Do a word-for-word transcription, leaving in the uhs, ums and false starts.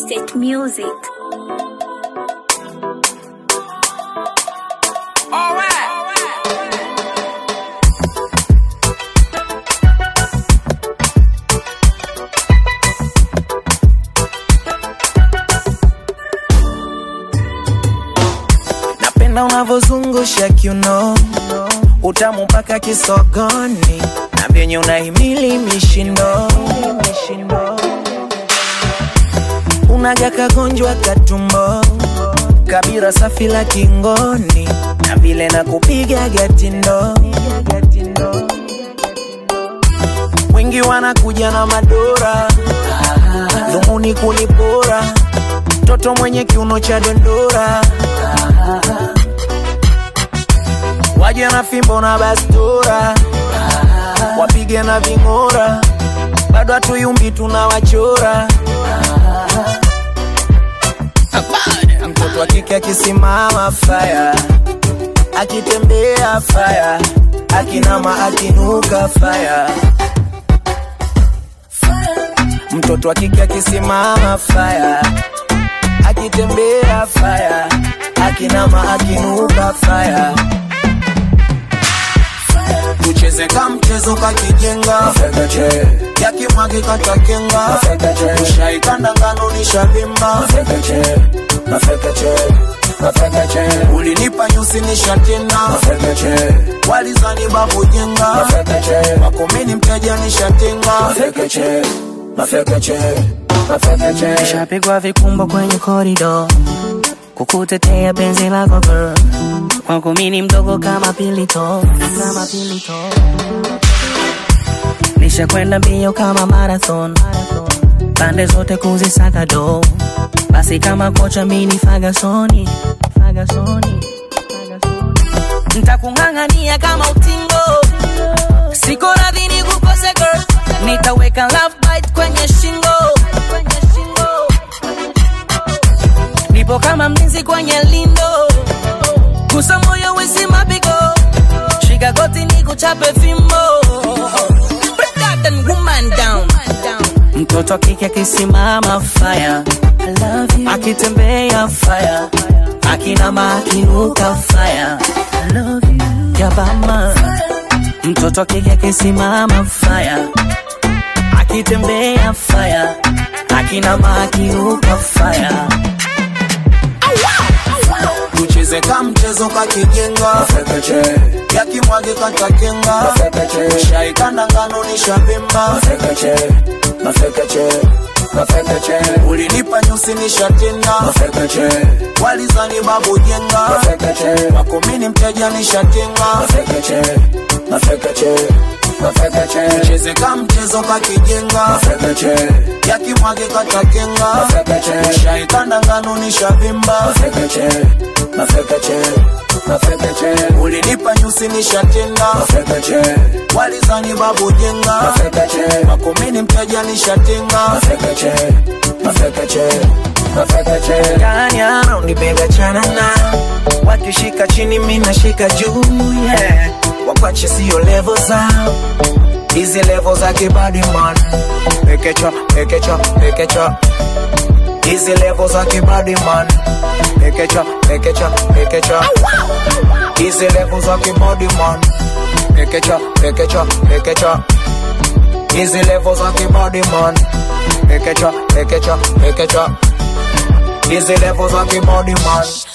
State Music. Napenda unavozungusha kiuno, utamu mpaka kisogoni, na vyenye unahimili mishindo. Unaga kagonjwa katumbo, kabira safi la kingoni, na vile na kupiga gatindo. Wengi wanakuja na madora, dhumuni kunipora, toto mwenye kiuno cha dondora. Waje na fimbo na bastura, wapige na vingora, bado hatuyumbi tunawachora. Mtoto wa kike akisimama fire, akitembea fire, akinama akinuka fire. Mtoto wa kike akisimama fire, akitembea fire, akinama akinuka fire. Tucheze kama mchezo kakijenga, mafekeche yakimwage katakenga, mafekeche ushaikanda ngano nishavimba, mafekeche mafekeche mafekeche ulinipa nyusi nishatena, mafekeche walizani babu jenga, mafekeche makomeni mteja nishatenga, mafekeche mafekeche mafekeche. Nishapigwa vikumbo kwenye korido, kukutetea penzi lako girl, kwangu mini mdogo kama pilito, kama pilito. Nisha kwenda mbio kama marathon, pande zote kuzisaka do, basi kama kocha mini Fagasoni, Fagasoni, Fagasoni. Ntakungangania kama utingo, siko radhi ni kukose girl, nitaweka love bite kwenye shingo, kwenye shingo. Nipo kama mlinzi kwenye lindo, kusa moyo wisi mapigo, shika goti ni kuchape fimbo. Break that and woman down. Mtoto kike kisimama fire, I love you. Akitembea fire, akinama akinuka fire, I love you. Yabama. Mtoto kike kisimama fire, akitembea fire, akinama akinuka fire. Tucheze kama mchezo kakijenga, mafekeche yakimwage katakenga, mafekeche ushaikanda ngano nishavimba, mafekeche mafekeche mafekeche ulinipa nyusi nishatena, mafekeche walizani babu jenga, mafekeche makomeni mteja nishatenga, mafekeche mafekeche mafekeche. Tucheze kama mchezo kakijenga, mafekeche yakimwage katakenga, mafekeche ushaikanda ngano nishavimba, mafekeche mafekeche mafekeche ulinipa nyusi nishatena, mafekeche walizani babu jenga, mafekeche makomeni mteja nishatenga, mafekeche mafekeche mafekeche. Kanyana unibega chanana, wakishika chini mina shika juu, yeah. Wakwache siyo level zao, hizi level za kibadi man. Pekecha, pekecha, pekecha, hizi level za kibadi man. Pekecha, pekecha, pekecha, hizi level za kibadi man. Pekecha, pekecha, pekecha, hizi level za kibadi man. Pekecha, pekecha, pekecha, hizi level za kibadi man.